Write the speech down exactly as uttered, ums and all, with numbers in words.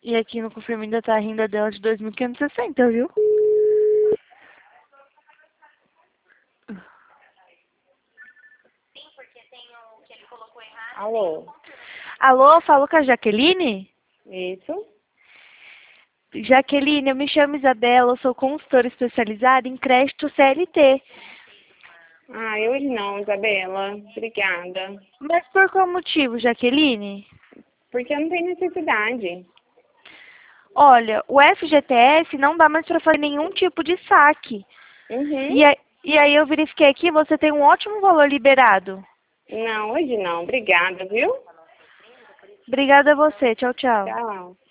E aqui no confirme ainda tá a renda dela de dois mil quinhentos e sessenta, viu? Alô? Alô, falo com a Jaqueline? Isso? Jaqueline, eu me chamo Isabela, eu sou consultora especializada em crédito C L T. Ah, hoje não, Isabela. Obrigada. Mas por qual motivo, Jaqueline? Porque eu não tenho necessidade. Olha, o F G T S não dá mais para fazer nenhum tipo de saque. Uhum. E, a- e aí eu verifiquei aqui, você tem um ótimo valor liberado. Não, hoje não. Obrigada, viu? Obrigada a você. Tchau, tchau. Tchau.